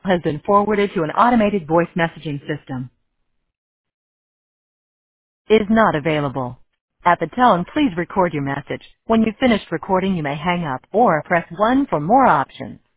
has been forwarded to an automated voice messaging system. Is not available. At the tone, please record your message. When you've finished recording, you may hang up or press 1 for more options.